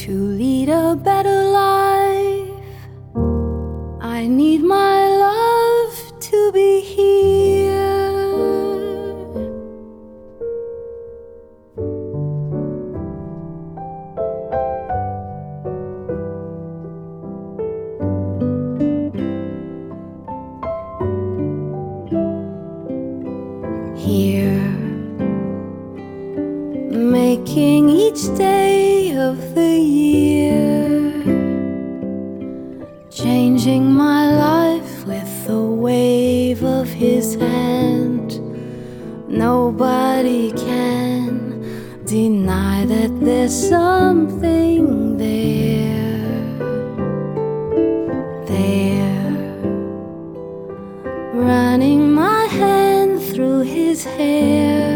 To lead a better life, I need my love to be here. Here, making each day of the year, changing my life with the wave of his hand. Nobody can deny that there's something there, running my hand through his hair.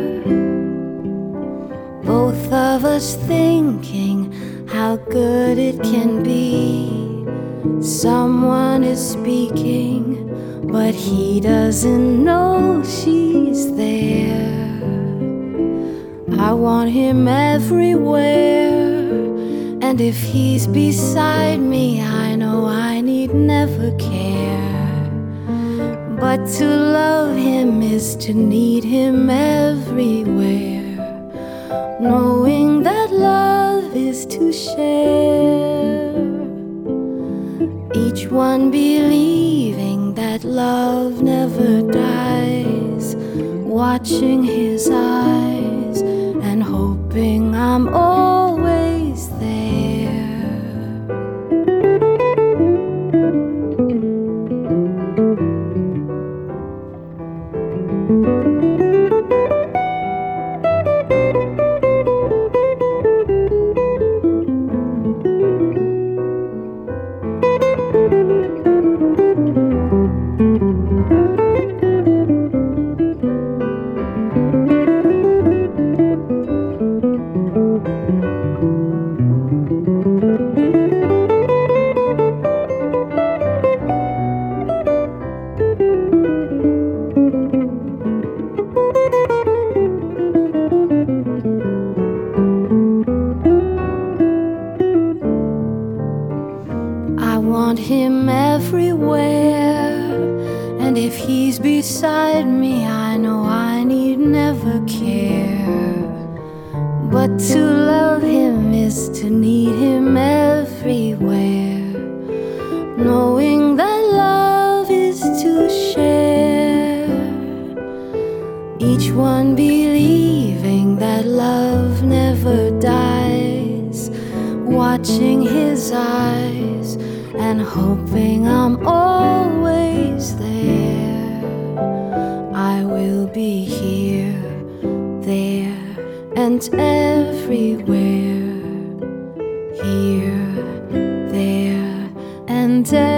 Both of us thinking how good it can be. Someone is speaking, but he doesn't know she's there. I want him everywhere, and if he's beside me, I know I need never care. But to love him is to need him everywhere, knowing that love is to share. Each one believing that love never dies, watching his eyes and hoping I'm always there. I want him everywhere, and if he's beside me, I know I need never care. But to love him is to need him everywhere, knowing that love is to share. Each one believing that love never dies, watching his eyes and hoping I'm always there. I will be here, there, and everywhere. Here, there, and everywhere.